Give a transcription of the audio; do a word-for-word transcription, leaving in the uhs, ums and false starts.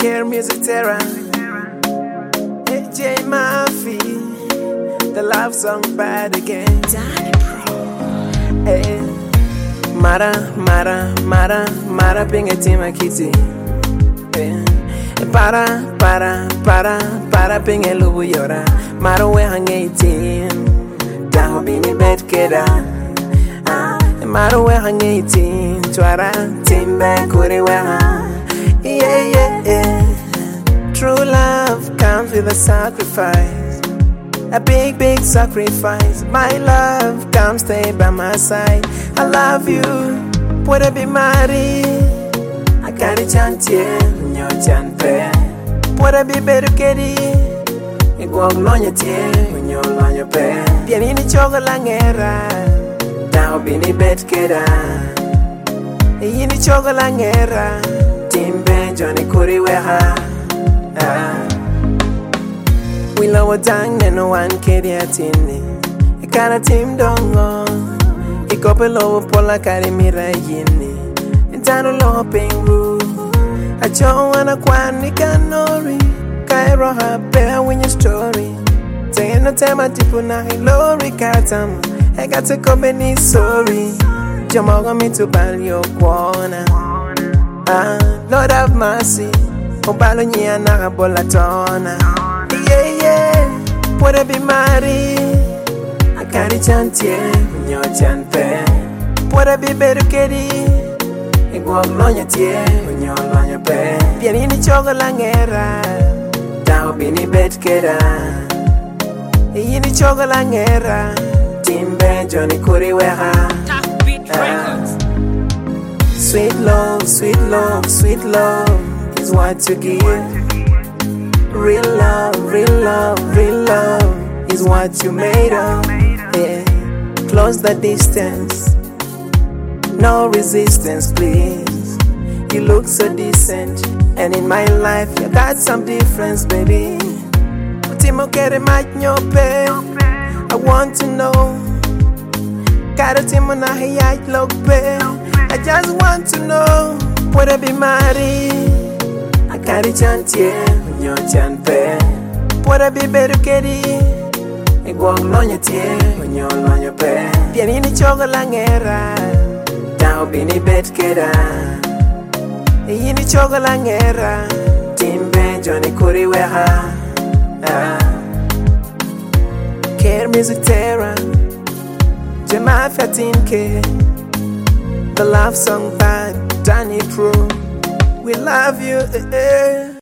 Care Music Terra, A J Murphy, the love song Bad Again. Danny Pro. Hey. Mara, Mara, Mara, Mara, Pinga Tima Kitty. Hey. Para, para, para, para, Pinga Lubu Yora. Mara, we hang eighteen. Daho Bini Bed Keda. Ah, Mara, we hang eighteen. Twara, Timbe, Kuri, we hang. Yeah, yeah, yeah. True love comes with a sacrifice, a big, big sacrifice. My love, come stay by my side. I love you, would I be married? I got a chance, yeah, no chance, would I be better, Kitty? It won't learn your tear when you're on your bed. Pianini chocolangera, down be ni bed, keda. Yini chocolangera. Timbe Johnny Kuri weha. We love a dang and no one kedi atini. E kana tim dongo. E kope lowo pola kari mira yini. E tano loho pengu. A cho wana kwani kanori. Kairo ha bear when your story. Say no time a tipu na hilori katam. E gata kobe ni sorry. Jamoga me to balio kwana. Ah, Lord have mercy. Obalo nyia na bolatona. Yeah, yeah. Would I be married? I got a chance, yeah. Nyo chanpe. Would I be better, Kitty? I walk on your tear when you're on your bed. Pianini chocolangera. Down bini bed keda. Yini chocolangera. Timbe Johnny Kuri weha. Top Beat Records. Sweet love, sweet love, sweet love is what you give. Real love, real love, real love is what you made of. Yeah. Close the distance, no resistance, please. You look so decent, and in my life you got some difference, baby. I want to know. Got a timona hayat look, I just want to know, would I be married? I got a chance, yeah, when you're chanpe. Would I be better, Kitty? I walk on your tear when you're on your bed. Pianini chocolangera. Down bini bed keda. Yini chocolangera. Timbe Johnny Kuri weha. Care Music Terra. Jema Fatinke. The love song by Danny Pro. We love you. Eh, eh.